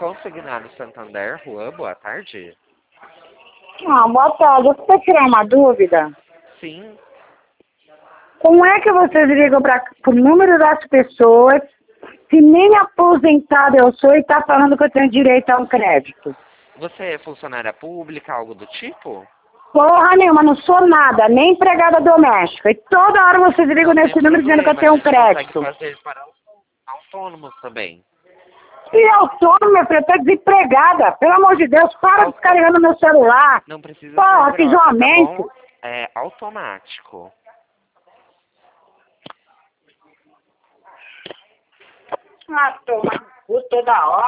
Consignado Santander, Rua, boa tarde. Ah, boa tarde. Eu queria tirar uma dúvida. Sim, Como é que vocês ligam para o número das pessoas se nem aposentado eu sou e está falando que eu tenho direito a um crédito? você é funcionária pública, algo do tipo? Porra nenhuma, não sou nada, nem empregada doméstica. E toda hora vocês ligam Não nesse tem número dizendo que eu problema, a tenho um gente consegue crédito. fazer para autônomos também. E autônomo, meu filho, eu tô desempregada. Pelo amor de Deus, para descarregando meu celular. Não precisa Porra, ser fiz um droga, tá aumento. bom? É automático. Ah, toma, toda hora.